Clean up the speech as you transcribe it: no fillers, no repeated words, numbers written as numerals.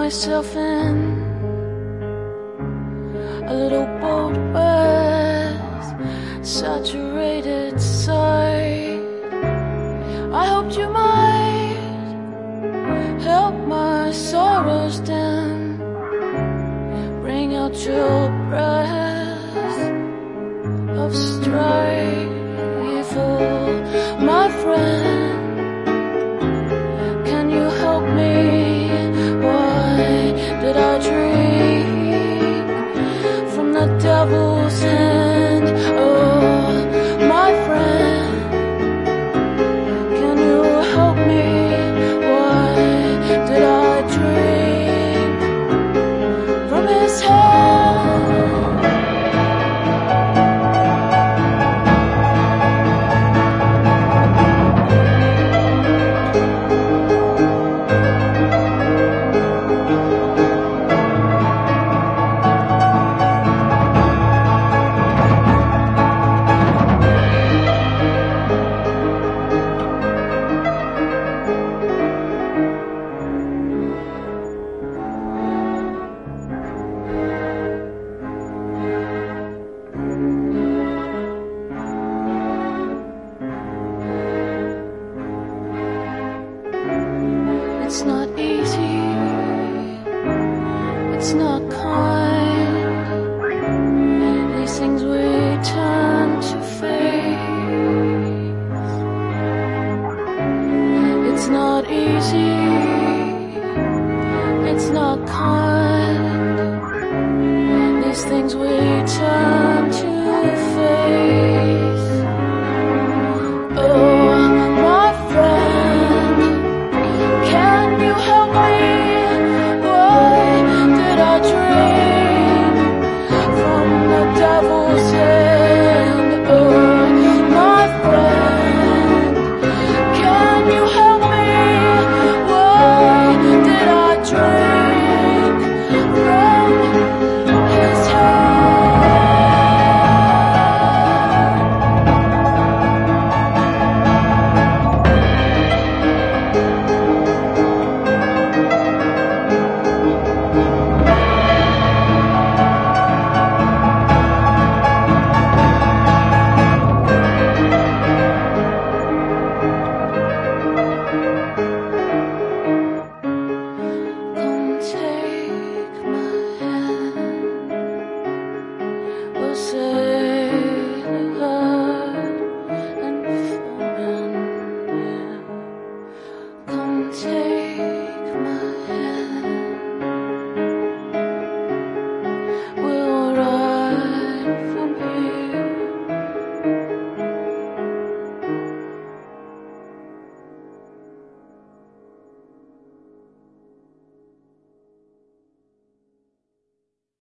myself in a little boat with saturated sight. I hoped you might help my sorrows dim, bring out your breath of strife. My friend, can you help me? Why did I drink from the devil's hand? Oh, my friend, can you help me? Why did I drink from his hand? It's not easy, it's not kind. These things we turn to face. It's not easy.